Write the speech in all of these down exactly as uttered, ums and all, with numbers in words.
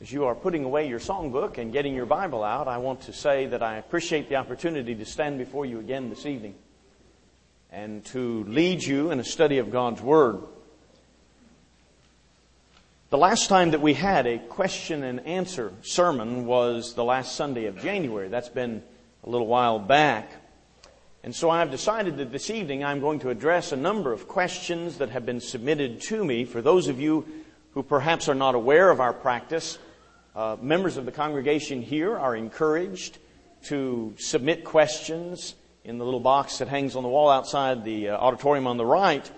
As you are putting away your songbook and getting your Bible out, I want to say that I appreciate the opportunity to stand before you again this evening and to lead you in a study of God's Word. The last time that we had a question and answer sermon was the last Sunday of January. That's been a little while back. And so I've decided that this evening I'm going to address a number of questions that have been submitted to me. For those of you who perhaps are not aware of our practice, uh, members of the congregation here are encouraged to submit questions in the little box that hangs on the wall outside the uh, auditorium on the right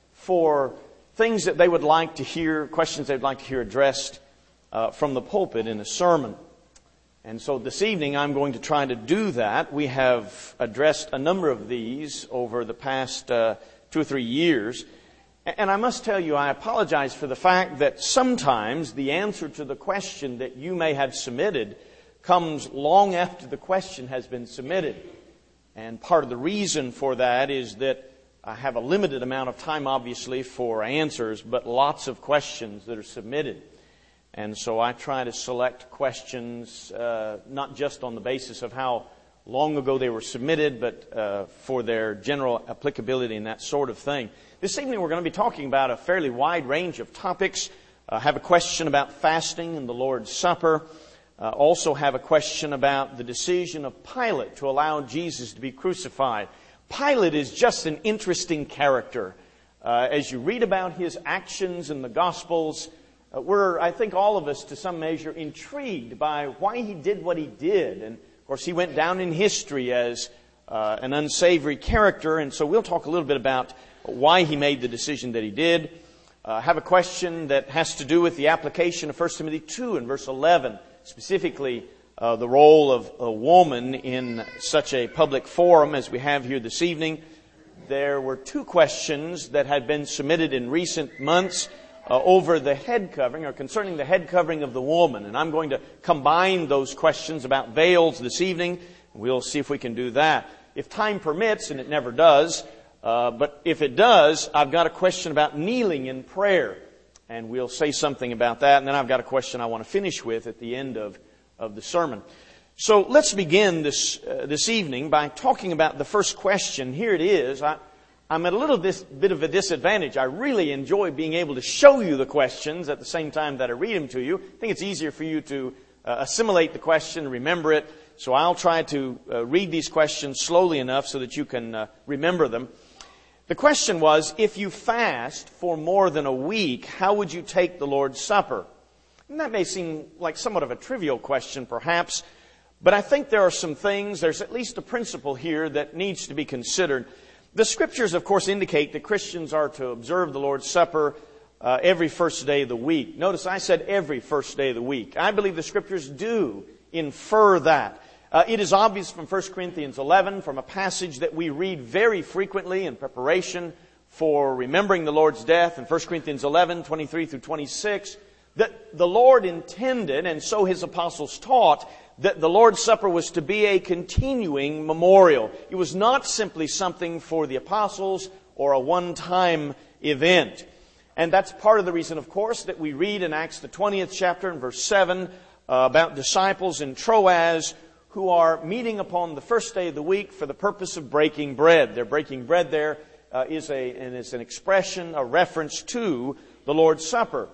for things that they would like to hear, questions they'd like to hear addressed uh, from the pulpit in a sermon. And so this evening I'm going to try to do that. We have addressed a number of these over the past uh, two or three years. And I must tell you, I apologize for the fact that sometimes the answer to the question that you may have submitted comes long after the question has been submitted. And part of the reason for that is that I have a limited amount of time, obviously, for answers, but lots of questions that are submitted. And so I try to select questions uh, not just on the basis of how long ago they were submitted, but uh, for their general applicability and that sort of thing. This evening we're going to be talking about a fairly wide range of topics. I uh, have a question about fasting and the Lord's Supper. Uh, also have a question about the decision of Pilate to allow Jesus to be crucified. Pilate is just an interesting character. Uh, as you read about his actions in the Gospels, uh, we're, I think all of us to some measure, intrigued by why he did what he did. And of course he went down in history as uh, an unsavory character, and so we'll talk a little bit about why he made the decision that he did. I uh, have a question that has to do with the application of First Timothy two and verse eleven, specifically uh, the role of a woman in such a public forum as we have here this evening. There were two questions that had been submitted in recent months uh, over the head covering, or concerning the head covering of the woman. And I'm going to combine those questions about veils this evening. We'll see if we can do that. If time permits, and it never does, Uh, but if it does, I've got a question about kneeling in prayer. And we'll say something about that. And then I've got a question I want to finish with at the end of, of the sermon. So let's begin this uh, this evening by talking about the first question. Here it is. I, I'm at a little dis, bit of a disadvantage. I really enjoy being able to show you the questions at the same time that I read them to you. I think it's easier for you to uh, assimilate the question, remember it. So I'll try to uh, read these questions slowly enough so that you can uh, remember them. The question was, if you fast for more than a week, how would you take the Lord's Supper? And that may seem like somewhat of a trivial question, perhaps, but I think there are some things, there's at least a principle here that needs to be considered. The Scriptures, of course, indicate that Christians are to observe the Lord's Supper uh, every first day of the week. Notice I said every first day of the week. I believe the Scriptures do infer that. Uh, it is obvious from First Corinthians eleven, from a passage that we read very frequently in preparation for remembering the Lord's death, in First Corinthians eleven, twenty-three through twenty-six, that the Lord intended, and so His apostles taught, that the Lord's Supper was to be a continuing memorial. It was not simply something for the apostles or a one-time event. And that's part of the reason, of course, that we read in Acts the twentieth chapter and verse seven uh, about disciples in Troas who are meeting upon the first day of the week for the purpose of breaking bread. Their breaking bread there uh, is a and is an expression, a reference to the Lord's Supper.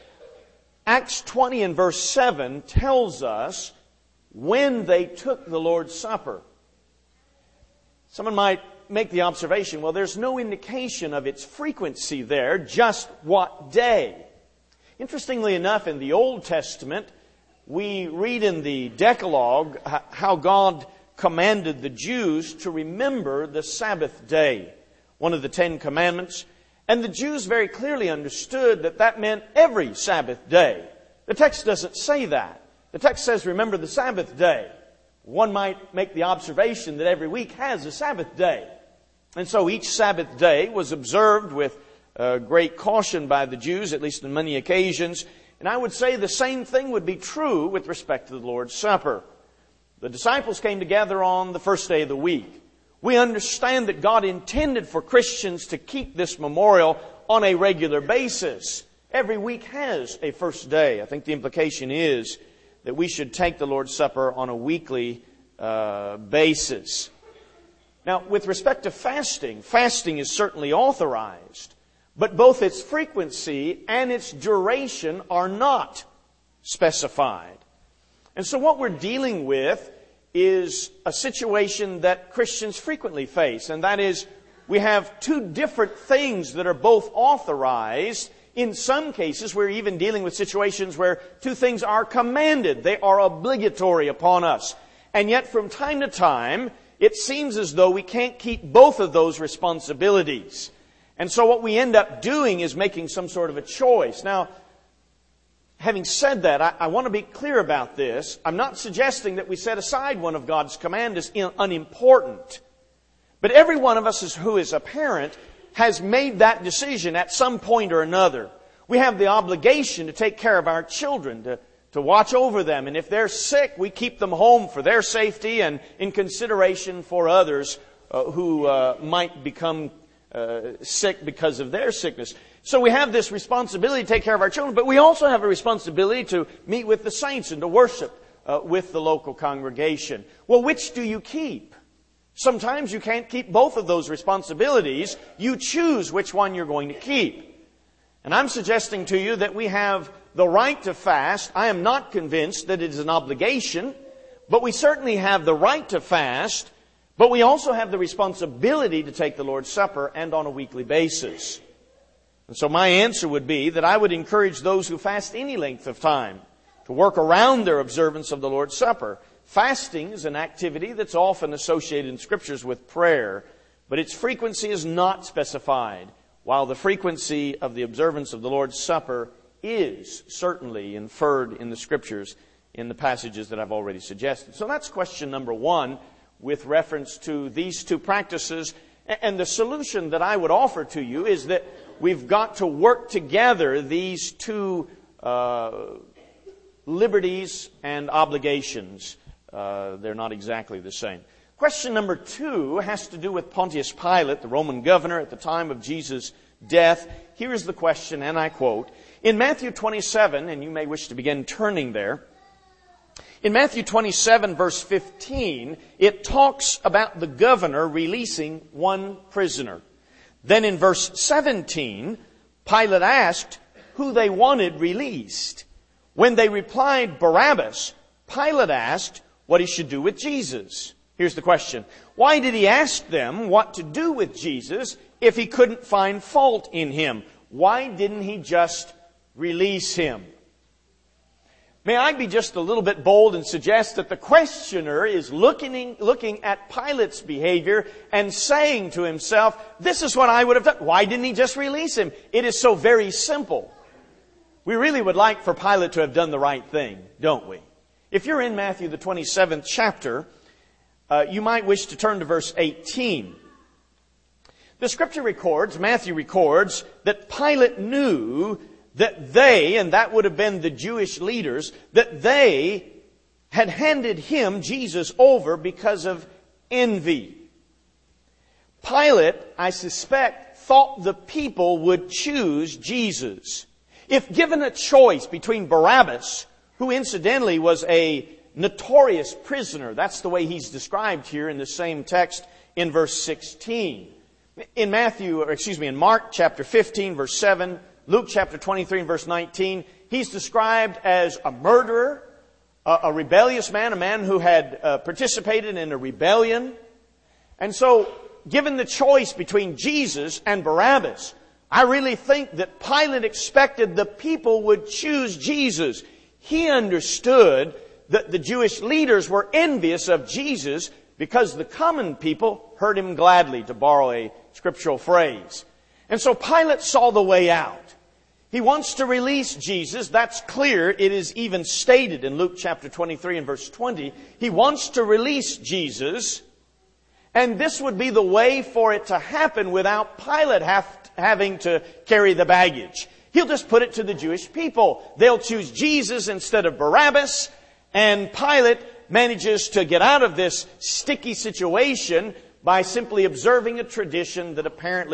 Acts twenty and verse seven tells us when they took the Lord's Supper. Someone might make the observation, well, there's no indication of its frequency there, just what day. Interestingly enough, in the Old Testament, we read in the Decalogue how God commanded the Jews to remember the Sabbath day, one of the Ten Commandments. And the Jews very clearly understood that that meant every Sabbath day. The text doesn't say that. The text says, remember the Sabbath day. One might make the observation that every week has a Sabbath day. And so each Sabbath day was observed with uh, great caution by the Jews, at least on many occasions. And I would say the same thing would be true with respect to the Lord's Supper. The disciples came together on the first day of the week. We understand that God intended for Christians to keep this memorial on a regular basis. Every week has a first day. I think the implication is that we should take the Lord's Supper on a weekly uh, basis. Now, with respect to fasting, fasting is certainly authorized, but both its frequency and its duration are not specified. And so what we're dealing with is a situation that Christians frequently face, and that is we have two different things that are both authorized. In some cases, we're even dealing with situations where two things are commanded. They are obligatory upon us. And yet, from time to time, it seems as though we can't keep both of those responsibilities. And so what we end up doing is making some sort of a choice. Now, having said that, I, I want to be clear about this. I'm not suggesting that we set aside one of God's commands as unimportant. But every one of us who is a parent has made that decision at some point or another. We have the obligation to take care of our children, to, to watch over them. And if they're sick, we keep them home for their safety and in consideration for others uh, who uh, might become uh, sick because of their sickness. So we have this responsibility to take care of our children, but we also have a responsibility to meet with the saints and to worship uh, with the local congregation. Well, which do you keep? Sometimes you can't keep both of those responsibilities. You choose which one you're going to keep. And I'm suggesting to you that we have the right to fast. I am not convinced that it is an obligation, but we certainly have the right to fast, but we also have the responsibility to take the Lord's Supper, and on a weekly basis. And so my answer would be that I would encourage those who fast any length of time to work around their observance of the Lord's Supper. Fasting is an activity that's often associated in Scriptures with prayer, but its frequency is not specified, while the frequency of the observance of the Lord's Supper is certainly inferred in the Scriptures in the passages that I've already suggested. So that's question number one with reference to these two practices. And the solution that I would offer to you is that we've got to work together these two uh, liberties and obligations. Uh, they're not exactly the same. Question number two has to do with Pontius Pilate, the Roman governor at the time of Jesus' death. Here is the question, and I quote, in Matthew twenty-seven, and you may wish to begin turning there, in Matthew twenty-seven, verse fifteen, it talks about the governor releasing one prisoner. Then in verse seventeen, Pilate asked who they wanted released. When they replied Barabbas, Pilate asked what he should do with Jesus. Here's the question. Why did he ask them what to do with Jesus if he couldn't find fault in him? Why didn't he just release him? May I be just a little bit bold and suggest that the questioner is looking, looking at Pilate's behavior and saying to himself, this is what I would have done. Why didn't he just release him? It is so very simple. We really would like for Pilate to have done the right thing, don't we? If you're in Matthew, the twenty-seventh chapter, uh, you might wish to turn to verse eighteen. The Scripture records, Matthew records, that Pilate knew that they, and that would have been the Jewish leaders, that they had handed him, Jesus, over because of envy. Pilate, I suspect, thought the people would choose Jesus. If given a choice between Barabbas, who incidentally was a notorious prisoner. That's the way he's described here in the same text in verse sixteen. In Matthew, or excuse me, in Mark chapter fifteen, verse seven, Luke chapter twenty-three and verse nineteen, he's described as a murderer, a, a rebellious man, a man who had uh, participated in a rebellion. And so, given the choice between Jesus and Barabbas, I really think that Pilate expected the people would choose Jesus. He understood that the Jewish leaders were envious of Jesus because the common people heard him gladly, to borrow a scriptural phrase. And so Pilate saw the way out. He wants to release Jesus. That's clear. It is even stated in Luke chapter twenty-three and verse twenty. He wants to release Jesus. And this would be the way for it to happen without Pilate have, having to carry the baggage. He'll just put it to the Jewish people. They'll choose Jesus instead of Barabbas. And Pilate manages to get out of this sticky situation by simply observing a tradition that apparently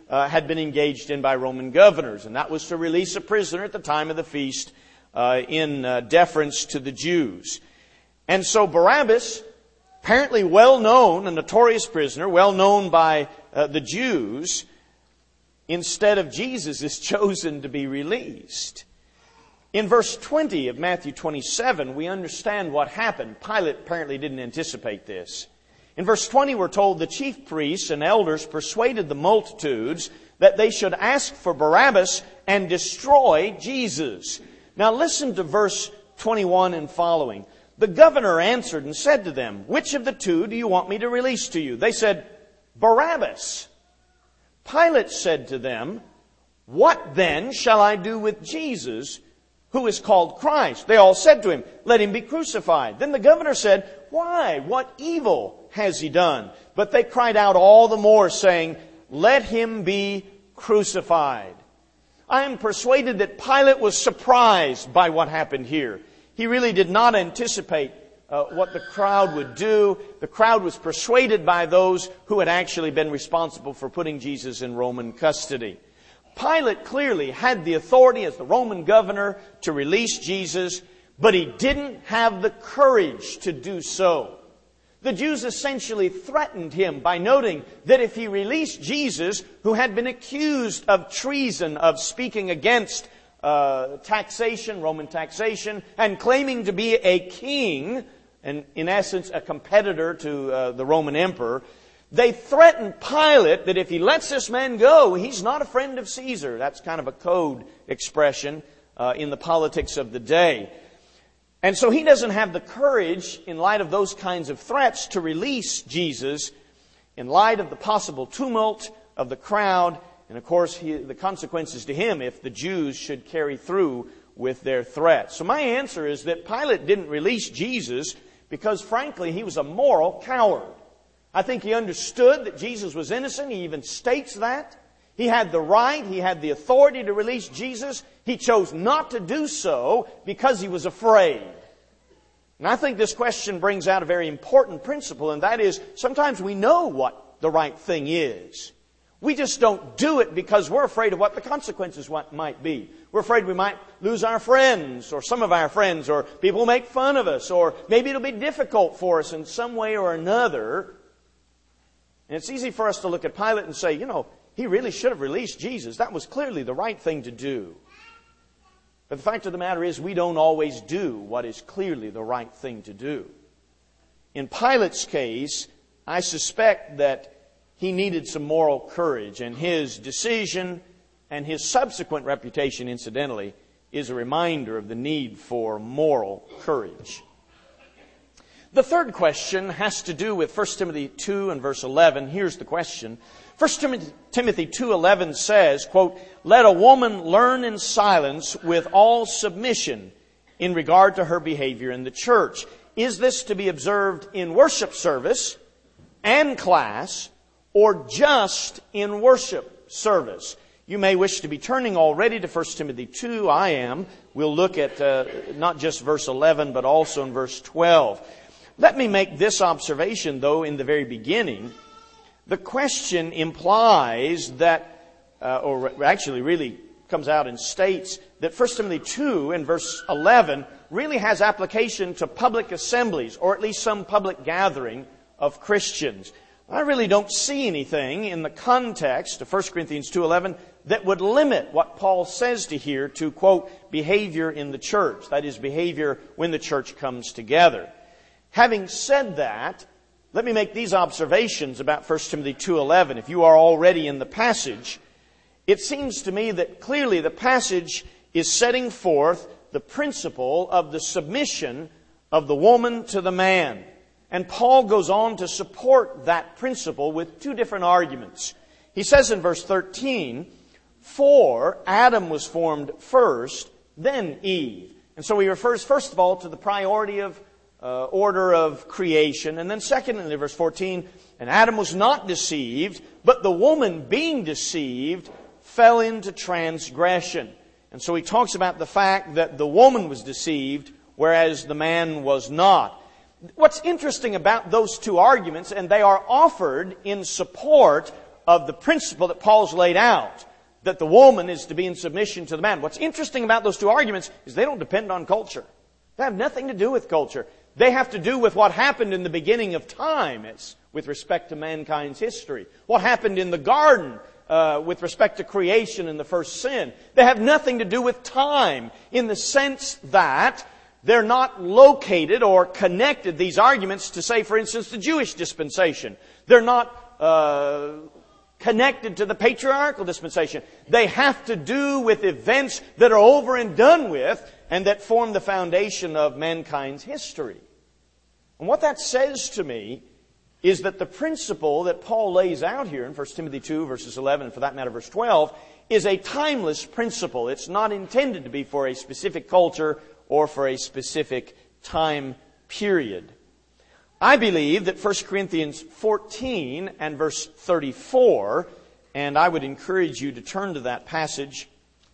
uh, had been engaged in by Roman governors, and that was to release a prisoner at the time of the feast uh, in uh, deference to the Jews. And so Barabbas, apparently well known, a notorious prisoner, well known by uh, the Jews, instead of Jesus, is chosen to be released. In verse twenty of Matthew twenty-seven, we understand what happened. Pilate apparently didn't anticipate this. In verse twenty, we're told the chief priests and elders persuaded the multitudes that they should ask for Barabbas and destroy Jesus. Now listen to verse twenty-one and following. The governor answered and said to them, "Which of the two do you want me to release to you?" They said, "Barabbas." Pilate said to them, "What then shall I do with Jesus, who is called Christ?" They all said to him, "Let him be crucified." Then the governor said, "Why? What evil has he done?" But they cried out all the more, saying, "Let him be crucified." I am persuaded that Pilate was surprised by what happened here. He really did not anticipate uh, what the crowd would do. The crowd was persuaded by those who had actually been responsible for putting Jesus in Roman custody. Pilate clearly had the authority as the Roman governor to release Jesus, but he didn't have the courage to do so. The Jews essentially threatened him by noting that if he released Jesus, who had been accused of treason, of speaking against uh, taxation, Roman taxation, and claiming to be a king, and in essence a competitor to uh, the Roman emperor, they threatened Pilate that if he lets this man go, he's not a friend of Caesar. That's kind of a code expression uh, in the politics of the day. And so he doesn't have the courage, in light of those kinds of threats, to release Jesus, in light of the possible tumult of the crowd, and of course he, the consequences to him if the Jews should carry through with their threats. So my answer is that Pilate didn't release Jesus because, frankly, he was a moral coward. I think he understood that Jesus was innocent. He even states that. He had the right, he had the authority to release Jesus. He chose not to do so because he was afraid. And I think this question brings out a very important principle, and that is, sometimes we know what the right thing is. We just don't do it because we're afraid of what the consequences might be. We're afraid we might lose our friends, or some of our friends, or people will make fun of us, or maybe it'll be difficult for us in some way or another. And it's easy for us to look at Pilate and say, you know, he really should have released Jesus. That was clearly the right thing to do. But the fact of the matter is, we don't always do what is clearly the right thing to do. In Pilate's case, I suspect that he needed some moral courage, and his decision and his subsequent reputation, incidentally, is a reminder of the need for moral courage. The third question has to do with First Timothy two and verse eleven. Here's the question. First Timothy two eleven says, quote, "Let a woman learn in silence with all submission in regard to her behavior in the church." Is this to be observed in worship service and class, or just in worship service? You may wish to be turning already to First Timothy two. I am. We'll look at uh, not just verse eleven, but also in verse twelve. Let me make this observation, though, in the very beginning. The question implies that, uh, or actually really comes out and states that First Timothy two and verse eleven really has application to public assemblies, or at least some public gathering of Christians. I really don't see anything in the context of First Corinthians two eleven that would limit what Paul says to here to, quote, behavior in the church. That is, behavior when the church comes together. Having said that, let me make these observations about First Timothy two eleven. If you are already in the passage, it seems to me that clearly the passage is setting forth the principle of the submission of the woman to the man. And Paul goes on to support that principle with two different arguments. He says in verse thirteen, "For Adam was formed first, then Eve." And so he refers first of all to the priority of uh, order of creation. And then secondly, verse fourteen, "And Adam was not deceived, but the woman being deceived fell into transgression." And so he talks about the fact that the woman was deceived, whereas the man was not. What's interesting about those two arguments, and they are offered in support of the principle that Paul's laid out, that the woman is to be in submission to the man. What's interesting about those two arguments is they don't depend on culture. They have nothing to do with culture. They have to do with what happened in the beginning of time as with respect to mankind's history. What happened in the garden uh, with respect to creation and the first sin. They have nothing to do with time in the sense that they're not located or connected, these arguments, to, say, for instance, the Jewish dispensation. They're not uh, connected to the patriarchal dispensation. They have to do with events that are over and done with and that form the foundation of mankind's history. And what that says to me is that the principle that Paul lays out here in First Timothy two, verses eleven, and for that matter, verse twelve, is a timeless principle. It's not intended to be for a specific culture or for a specific time period. I believe that First Corinthians fourteen and verse thirty-four, and I would encourage you to turn to that passage.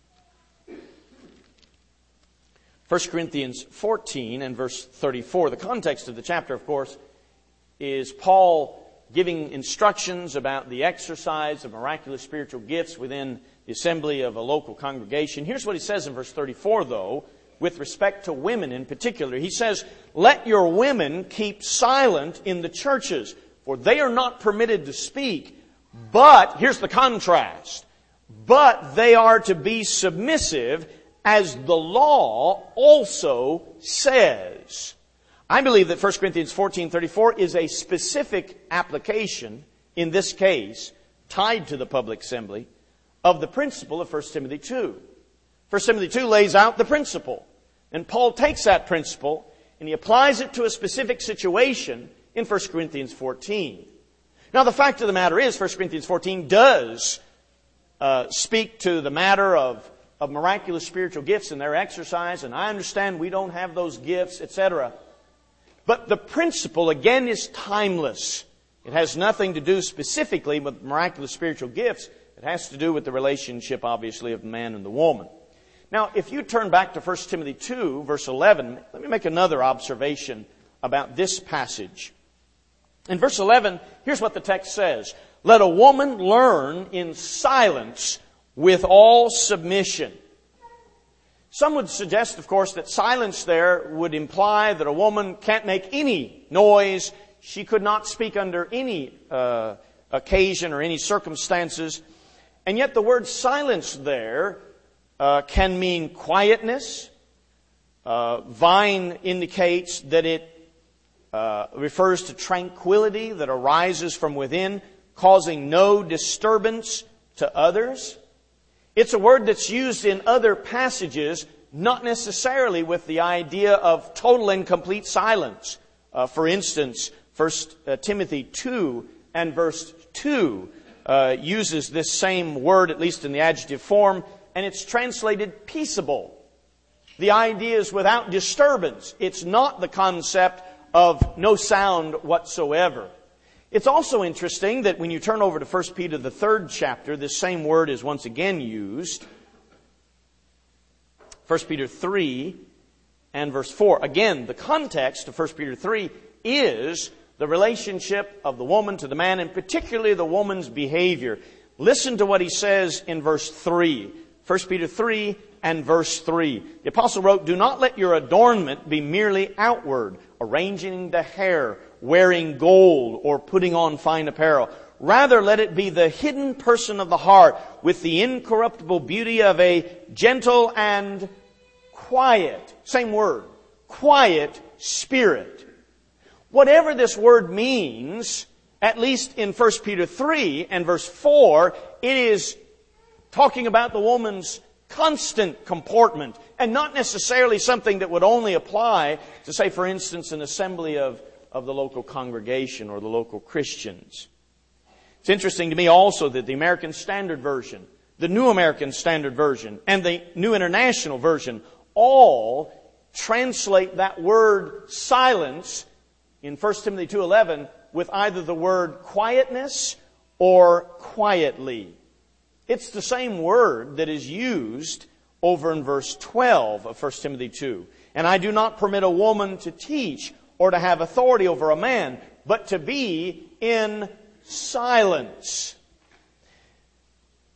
First Corinthians fourteen and verse thirty-four. The context of the chapter, of course, is Paul giving instructions about the exercise of miraculous spiritual gifts within the assembly of a local congregation. Here's what he says in verse thirty-four, though, with respect to women in particular. He says, "Let your women keep silent in the churches, for they are not permitted to speak. But," here's the contrast, "but they are to be submissive, as the law also says." I believe that First Corinthians fourteen thirty-four is a specific application, in this case, tied to the public assembly, of the principle of First Timothy two. First Timothy two lays out the principle. And Paul takes that principle and he applies it to a specific situation in First Corinthians fourteen. Now, the fact of the matter is, First Corinthians fourteen does uh, speak to the matter of, of miraculous spiritual gifts and their exercise, and I understand we don't have those gifts, et cetera. But the principle, again, is timeless. It has nothing to do specifically with miraculous spiritual gifts. It has to do with the relationship, obviously, of the man and the woman. Now, if you turn back to First Timothy two, verse eleven, let me make another observation about this passage. In verse eleven, here's what the text says. "Let a woman learn in silence with all submission." Some would suggest, of course, that silence there would imply that a woman can't make any noise. She could not speak under any uh, occasion or any circumstances. And yet the word silence there uh, can mean quietness. Uh, Vine indicates that it uh, refers to tranquility that arises from within, causing no disturbance to others. It's a word that's used in other passages, not necessarily with the idea of total and complete silence. Uh, for instance, First Timothy two and verse two uh, uses this same word, at least in the adjective form, and it's translated peaceable. The idea is without disturbance. It's not the concept of no sound whatsoever. It's also interesting that when you turn over to First Peter, the third chapter, this same word is once again used. First Peter three and verse four. Again, the context of First Peter three is the relationship of the woman to the man, and particularly the woman's behavior. Listen to what he says in verse three. First Peter three and verse three. The apostle wrote, "Do not let your adornment be merely outward, arranging the hair, wearing gold, or putting on fine apparel. Rather, let it be the hidden person of the heart, with the incorruptible beauty of a gentle and quiet," same word, quiet spirit. Whatever this word means, at least in First Peter three and verse four, it is talking about the woman's constant comportment, and not necessarily something that would only apply to, say, for instance, an assembly of, of the local congregation or the local Christians. It's interesting to me also that the American Standard Version, the New American Standard Version, and the New International Version all translate that word silence in First Timothy two eleven with either the word quietness or quietly. It's the same word that is used over in verse twelve of First Timothy two. "And I do not permit a woman to teach or to have authority over a man, but to be in silence."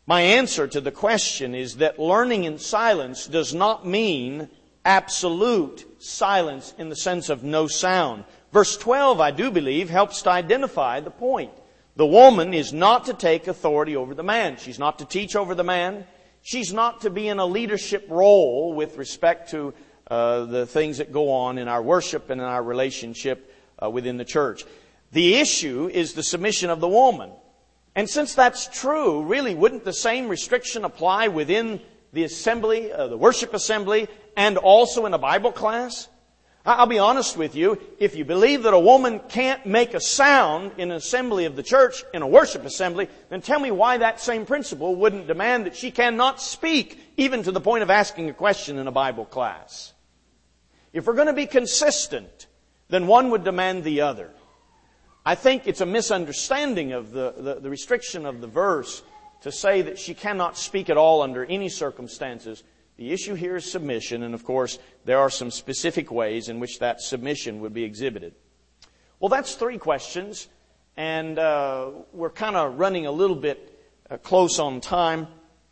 My answer to the question is that learning in silence does not mean absolute silence in the sense of no sound. Verse twelve, I do believe, helps to identify the point. The woman is not to take authority over the man. She's not to teach over the man. She's not to be in a leadership role with respect to uh, the things that go on in our worship and in our relationship uh, within the church. The issue is the submission of the woman. And since that's true, really, wouldn't the same restriction apply within the assembly, uh, the worship assembly, and also in a Bible class? I'll be honest with you, if you believe that a woman can't make a sound in an assembly of the church, in a worship assembly, then tell me why that same principle wouldn't demand that she cannot speak, even to the point of asking a question in a Bible class. If we're going to be consistent, then one would demand the other. I think it's a misunderstanding of the, the, the restriction of the verse to say that she cannot speak at all under any circumstances. The issue here is submission, and of course, there are some specific ways in which that submission would be exhibited. Well, that's three questions, and uh, we're kind of running a little bit uh, close on time.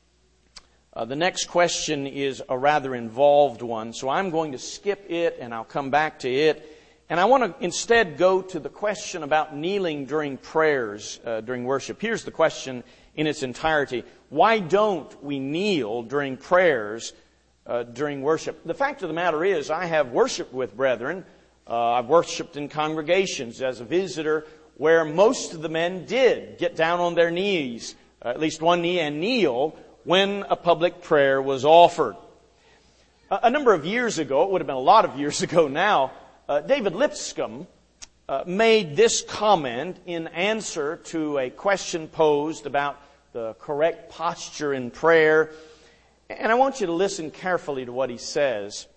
Uh, the next question is a rather involved one, so I'm going to skip it, and I'll come back to it. And I want to instead go to the question about kneeling during prayers, uh, during worship. Here's the question in its entirety. Why don't we kneel during prayers uh, during worship? The fact of the matter is, I have worshiped with brethren. Uh, I've worshiped in congregations as a visitor where most of the men did get down on their knees, uh, at least one knee, and kneel when a public prayer was offered. A, a number of years ago, it would have been a lot of years ago now, Uh, David Lipscomb uh, made this comment in answer to a question posed about the correct posture in prayer. And I want you to listen carefully to what he says.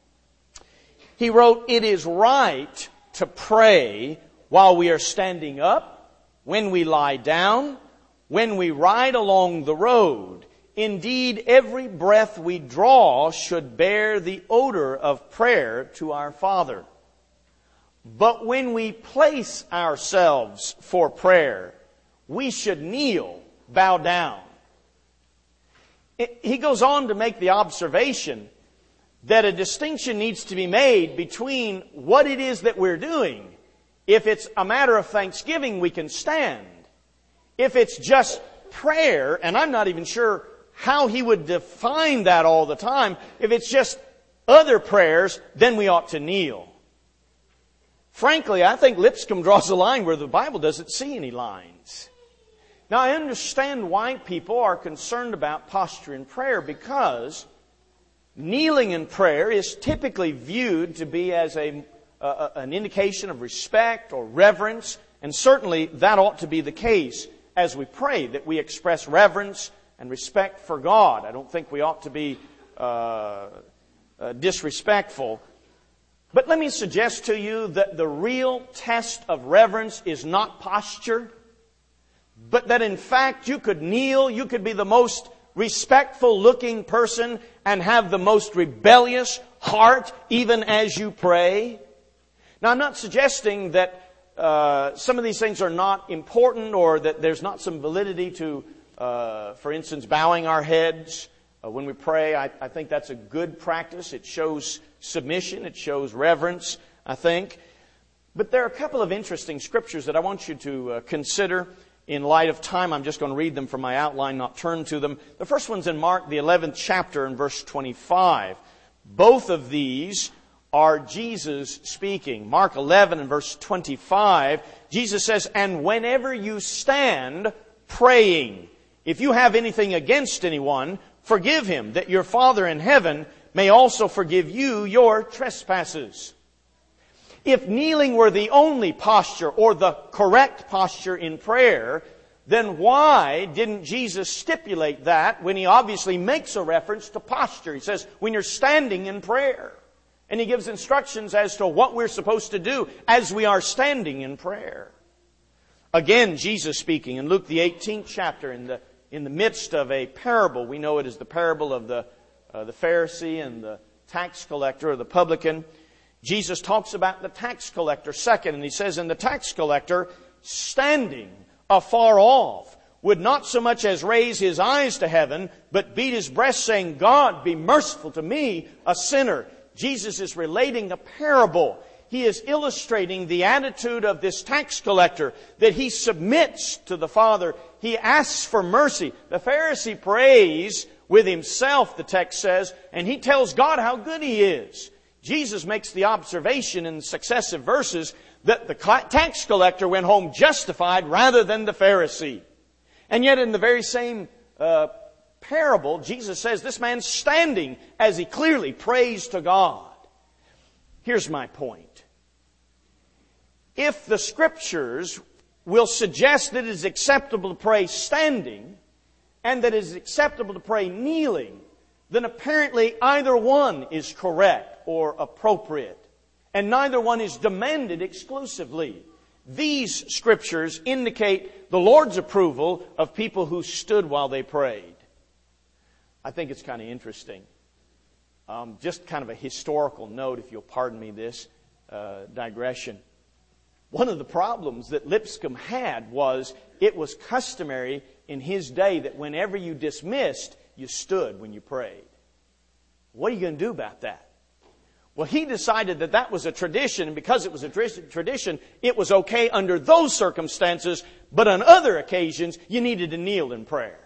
He wrote, "It is right to pray while we are standing up, when we lie down, when we ride along the road. Indeed, every breath we draw should bear the odor of prayer to our Father. But when we place ourselves for prayer, we should kneel, bow down." He goes on to make the observation that a distinction needs to be made between what it is that we're doing. If it's a matter of thanksgiving, we can stand. If it's just prayer, and I'm not even sure how he would define that all the time, if it's just other prayers, then we ought to kneel. Frankly, I think Lipscomb draws a line where the Bible doesn't see any lines. Now, I understand why people are concerned about posture in prayer, because kneeling in prayer is typically viewed to be as a, uh, an indication of respect or reverence, and certainly that ought to be the case as we pray, that we express reverence and respect for God. I don't think we ought to be uh, uh, disrespectful. But let me suggest to you that the real test of reverence is not posture, but that in fact you could kneel, you could be the most respectful looking person and have the most rebellious heart even as you pray. Now, I'm not suggesting that uh, some of these things are not important, or that there's not some validity to, uh, for instance, bowing our heads uh, when we pray. I, I think that's a good practice. It shows submission. It shows reverence, I think. But there are a couple of interesting scriptures that I want you to uh, consider. In light of time, I'm just going to read them from my outline, not turn to them. The first one's in Mark, the eleventh chapter, and verse twenty-five. Both of these are Jesus speaking. Mark eleven and verse twenty-five, Jesus says, "And whenever you stand praying, if you have anything against anyone, forgive him, that your Father in heaven may also forgive you your trespasses." If kneeling were the only posture or the correct posture in prayer, then why didn't Jesus stipulate that when he obviously makes a reference to posture? He says, when you're standing in prayer. And he gives instructions as to what we're supposed to do as we are standing in prayer. Again, Jesus speaking in Luke the eighteenth chapter, in the in the midst of a parable. We know it as the parable of the uh, the Pharisee and the tax collector, or the publican. Jesus talks about the tax collector second, and he says, "And the tax collector, standing afar off, would not so much as raise his eyes to heaven, but beat his breast, saying, God, be merciful to me, a sinner. Jesus is relating a parable. He is illustrating the attitude of this tax collector, that he submits to the Father. He asks for mercy. The Pharisee prays with himself, the text says, and he tells God how good He is. Jesus makes the observation in successive verses that the tax collector went home justified rather than the Pharisee. And yet in the very same uh, parable, Jesus says this man's standing as he clearly prays to God. Here's my point. If the Scriptures will suggest that it is acceptable to pray standing and that it is acceptable to pray kneeling, then apparently either one is correct or appropriate, and neither one is demanded exclusively. These Scriptures indicate the Lord's approval of people who stood while they prayed. I think it's kind of interesting. Um, just kind of a historical note, if you'll pardon me this uh, digression. One of the problems that Lipscomb had was it was customary in his day that whenever you dismissed, you stood when you prayed. What are you going to do about that? Well, he decided that that was a tradition, and because it was a tradition, it was okay under those circumstances, but on other occasions, you needed to kneel in prayer.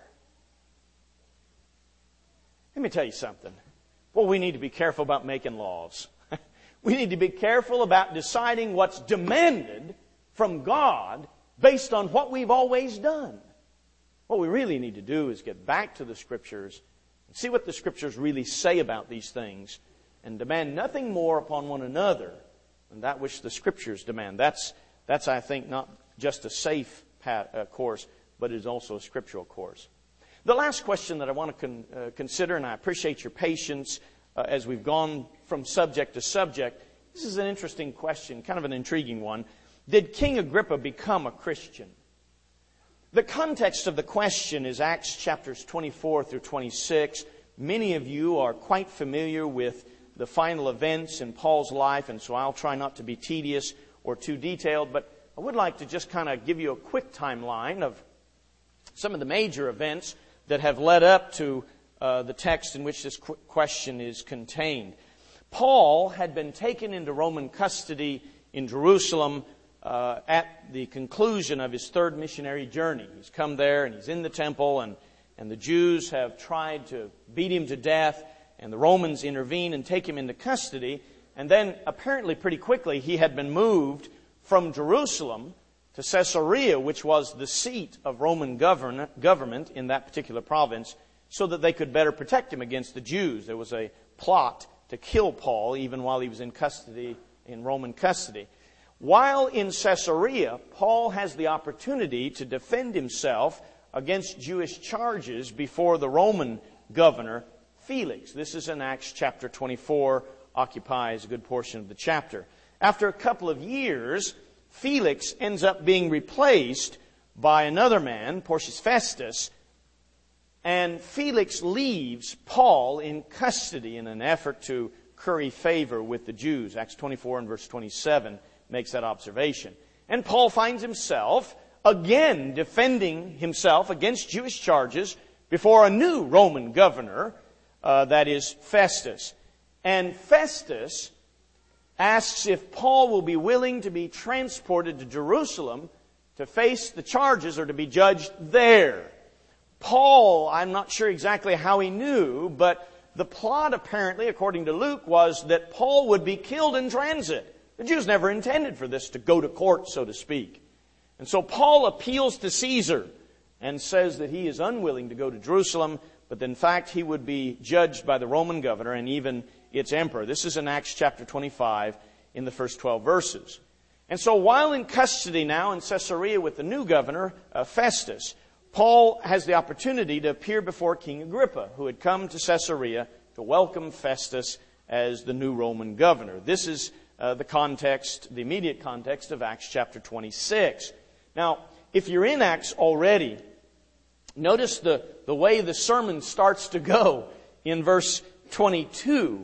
Let me tell you something. Well, we need to be careful about making laws. We need to be careful about deciding what's demanded from God based on what we've always done. What we really need to do is get back to the Scriptures and see what the Scriptures really say about these things and demand nothing more upon one another than that which the Scriptures demand. That's, that's I think, not just a safe pat, uh, course, but it is also a scriptural course. The last question that I want to con, uh, consider, and I appreciate your patience uh, as we've gone from subject to subject. This is an interesting question, kind of an intriguing one. Did King Agrippa become a Christian? The context of the question is Acts chapters twenty-four through twenty-six. Many of you are quite familiar with the final events in Paul's life, and so I'll try not to be tedious or too detailed, but I would like to just kind of give you a quick timeline of some of the major events that have led up to uh, the text in which this qu- question is contained. Paul had been taken into Roman custody in Jerusalem uh, at the conclusion of his third missionary journey. He's come there and he's in the temple, and, and the Jews have tried to beat him to death, and the Romans intervene and take him into custody. And then apparently pretty quickly he had been moved from Jerusalem to Caesarea, which was the seat of Roman govern- government in that particular province, so that they could better protect him against the Jews. There was a plot to kill Paul even while he was in custody, in Roman custody. While in Caesarea, Paul has the opportunity to defend himself against Jewish charges before the Roman governor, Felix. This is in Acts chapter twenty-four, occupies a good portion of the chapter. After a couple of years, Felix ends up being replaced by another man, Porcius Festus, and Felix leaves Paul in custody in an effort to curry favor with the Jews. Acts twenty-four and verse twenty-seven makes that observation. And Paul finds himself again defending himself against Jewish charges before a new Roman governor, uh, that is Festus. And Festus asks if Paul will be willing to be transported to Jerusalem to face the charges or to be judged there. Paul, I'm not sure exactly how he knew, but the plot apparently, according to Luke, was that Paul would be killed in transit. The Jews never intended for this to go to court, so to speak. And so Paul appeals to Caesar and says that he is unwilling to go to Jerusalem, but in fact he would be judged by the Roman governor and even its emperor. This is in Acts chapter twenty-five in the first twelve verses. And so while in custody now in Caesarea with the new governor, uh, Festus, Paul has the opportunity to appear before King Agrippa, who had come to Caesarea to welcome Festus as the new Roman governor. This is uh, the context, the immediate context of Acts chapter twenty-six. Now, if you're in Acts already, notice the, the way the sermon starts to go in verse twenty-two.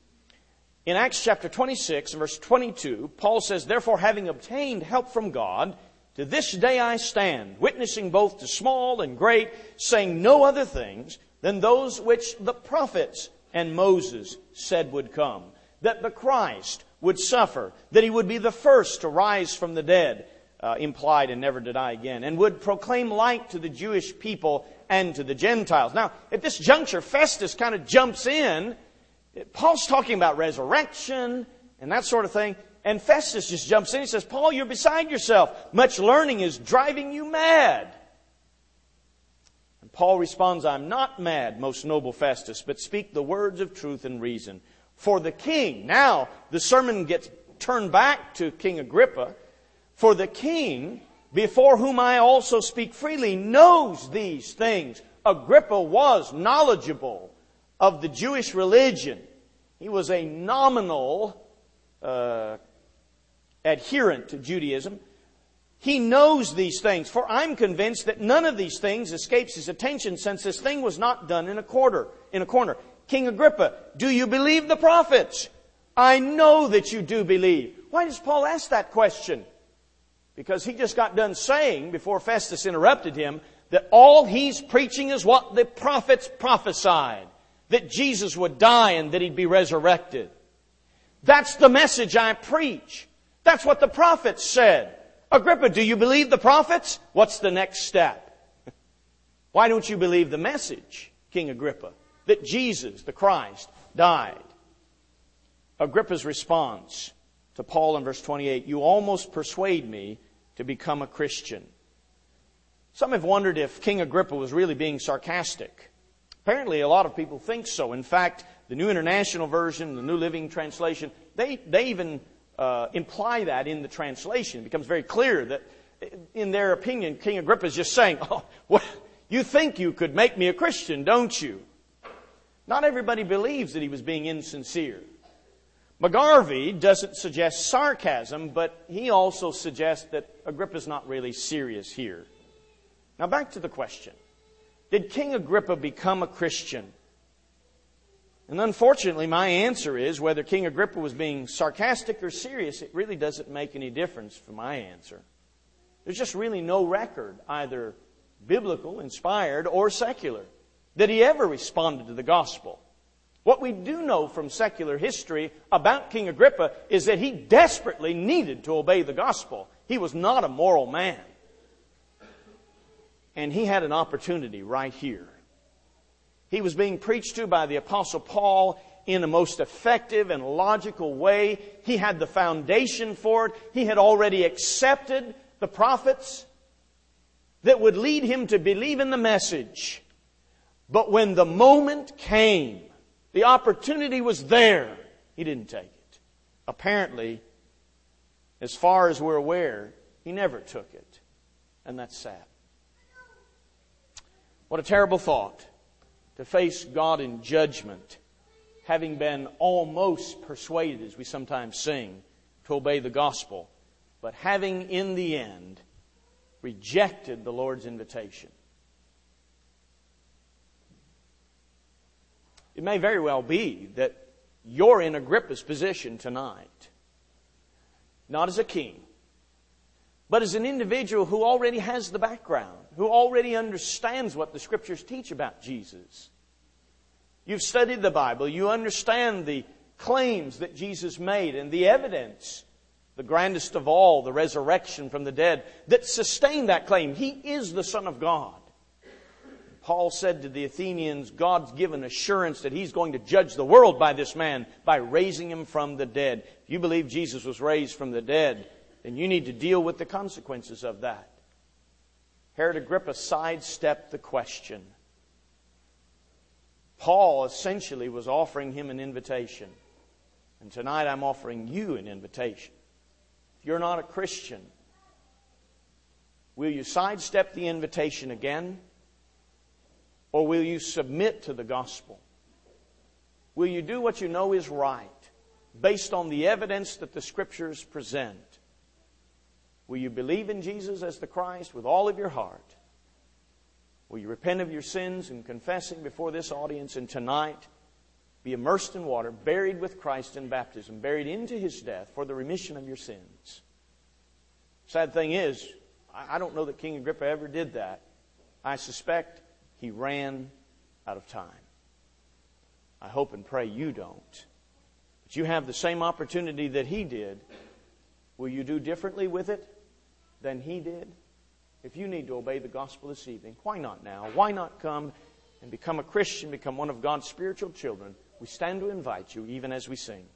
In Acts chapter twenty-six, verse twenty-two, Paul says, "Therefore, having obtained help from God, To this day I stand, witnessing both to small and great, saying no other things than those which the prophets and Moses said would come. That the Christ would suffer, that He would be the first to rise from the dead, uh, implied and never to die again, and would proclaim light to the Jewish people and to the Gentiles. Now, at this juncture, Festus kind of jumps in. Paul's talking about resurrection and that sort of thing. And Festus just jumps in. He says, Paul, you're beside yourself. Much learning is driving you mad. And Paul responds, I'm not mad, most noble Festus, but speak the words of truth and reason. For the king, now the sermon gets turned back to King Agrippa. For the king, before whom I also speak freely, knows these things. Agrippa was knowledgeable of the Jewish religion. He was a nominal uh, adherent to Judaism. He knows these things, for I'm convinced that none of these things escapes his attention, since this thing was not done in a quarter, in a corner. King Agrippa, do you believe the prophets? I know that you do believe. Why does Paul ask that question? Because he just got done saying, before Festus interrupted him, that all he's preaching is what the prophets prophesied. That Jesus would die and that He'd be resurrected. That's the message I preach. That's what the prophets said. Agrippa, do you believe the prophets? What's the next step? Why don't you believe the message, King Agrippa, that Jesus, the Christ, died? Agrippa's response to Paul in verse twenty-eight, you almost persuade me to become a Christian. Some have wondered if King Agrippa was really being sarcastic. Apparently, a lot of people think so. In fact, the New International Version, the New Living Translation, they, they even uh, imply that in the translation. It becomes very clear that, in their opinion, King Agrippa is just saying, oh, well, you think you could make me a Christian, don't you? Not everybody believes that he was being insincere. McGarvey doesn't suggest sarcasm, but he also suggests that Agrippa's not really serious here. Now back to the question. Did King Agrippa become a Christian? And unfortunately, my answer is, whether King Agrippa was being sarcastic or serious, it really doesn't make any difference for my answer. There's just really no record, either biblical, inspired, or secular, that he ever responded to the gospel. What we do know from secular history about King Agrippa is that he desperately needed to obey the gospel. He was not a moral man. And he had an opportunity right here. He was being preached to by the Apostle Paul in a most effective and logical way. He had the foundation for it. He had already accepted the prophets that would lead him to believe in the message. But when the moment came, the opportunity was there, he didn't take it. Apparently, as far as we're aware, he never took it. And that's sad. What a terrible thought, to face God in judgment, having been almost persuaded, as we sometimes sing, to obey the gospel, but having in the end rejected the Lord's invitation. It may very well be that you're in Agrippa's position tonight, not as a king, but as an individual who already has the background, who already understands what the Scriptures teach about Jesus. You've studied the Bible. You understand the claims that Jesus made and the evidence, the grandest of all, the resurrection from the dead, that sustain that claim. He is the Son of God. Paul said to the Athenians, God's given assurance that He's going to judge the world by this man, by raising him from the dead. If you believe Jesus was raised from the dead, then you need to deal with the consequences of that. Herod Agrippa sidestepped the question. Paul essentially was offering him an invitation. And tonight I'm offering you an invitation. If you're not a Christian, will you sidestep the invitation again? Or will you submit to the gospel? Will you do what you know is right, based on the evidence that the Scriptures present? Will you believe in Jesus as the Christ with all of your heart? Will you repent of your sins and confessing before this audience, and tonight be immersed in water, buried with Christ in baptism, buried into His death for the remission of your sins? Sad thing is, I don't know that King Agrippa ever did that. I suspect he ran out of time. I hope and pray you don't. But you have the same opportunity that he did. Will you do differently with it than he did? If you need to obey the gospel this evening, why not now? Why not come and become a Christian, become one of God's spiritual children? We stand to invite you even as we sing.